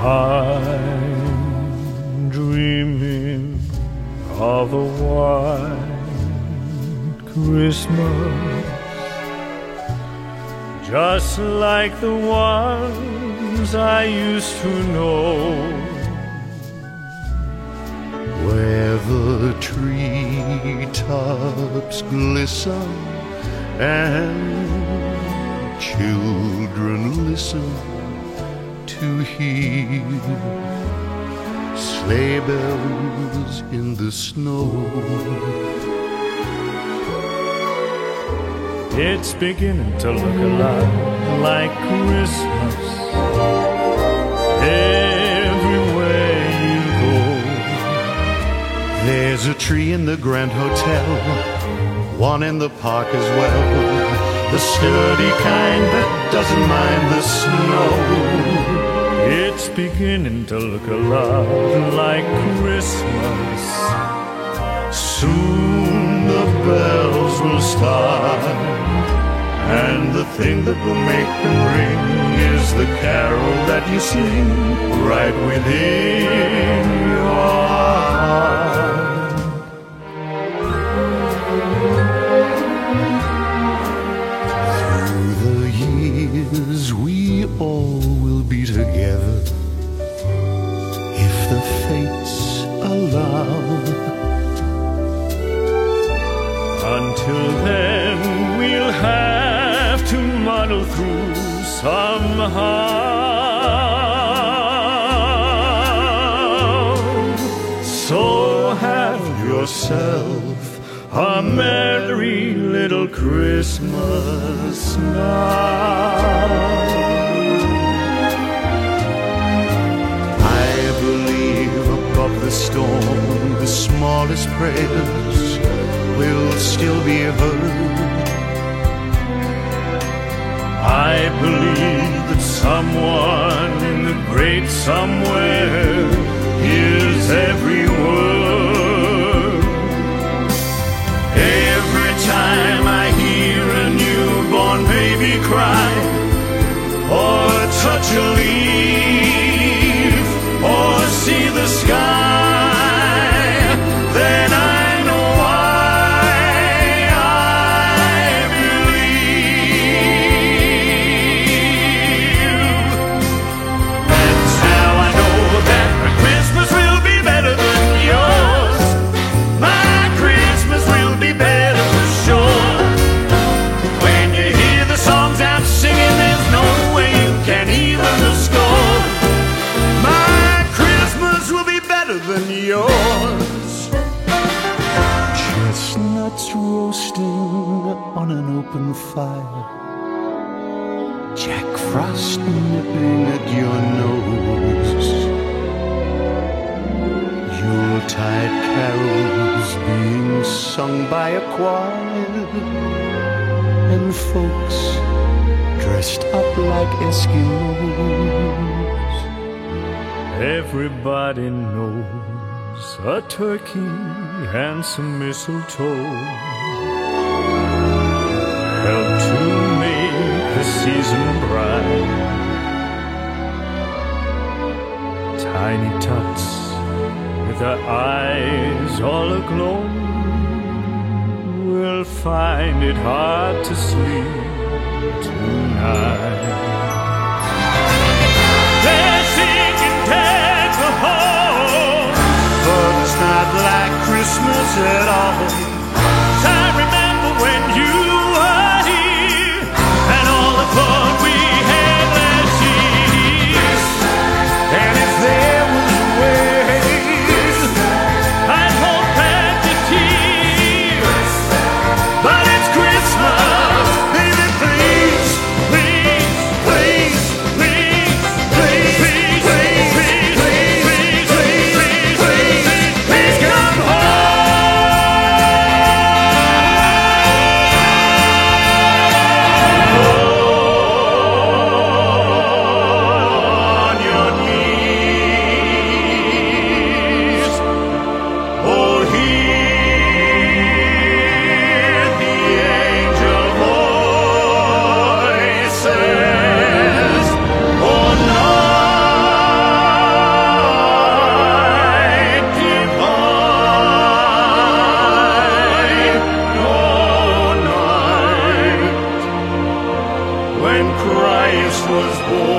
I'm dreaming of a white Christmas, just like the ones I used to know, where the treetops glisten and children listen to hear sleigh bells in the snow. It's beginning to look a lot like Christmas everywhere you go. There's a tree in the Grand Hotel, one in the park as well, the sturdy kind that doesn't mind the snow. It's beginning to look a lot like Christmas. Soon the bells will start, and the thing that will make them ring is the carol that you sing right within your heart. Through the years we all will be together, if the fates allow. Until then we'll have to muddle through somehow. So have yourself a merry little Christmas now. I believe above the storm the smallest prayers will still be heard. I believe that someone in the great somewhere hears every word. Every time I hear a newborn baby cry, or touch a leaf, or see the sky, then I know why I believe. That's how I know that my Christmas will be better than yours. My Christmas will be better for sure. When you hear the songs I'm singing, there's no way you can even the score. My Christmas will be better than yours. Chestnuts roasting on an open fire, Jack Frost nipping at your nose, Yuletide carols being sung by a choir, and folks dressed up like Eskimos. Everybody knows a turkey and some mistletoe help to make the season bright. Tiny tots with their eyes all aglow will find it hard to sleep tonight. They're singing dead to home, but it's not like Christmas at all. I remember when you were here, and all the fun we had last year. And if there was a way, I'd hold back the tears. But it's Christmas, baby, please, please, please, please, please, please, please, please, please, please, please, please, please come home. was born.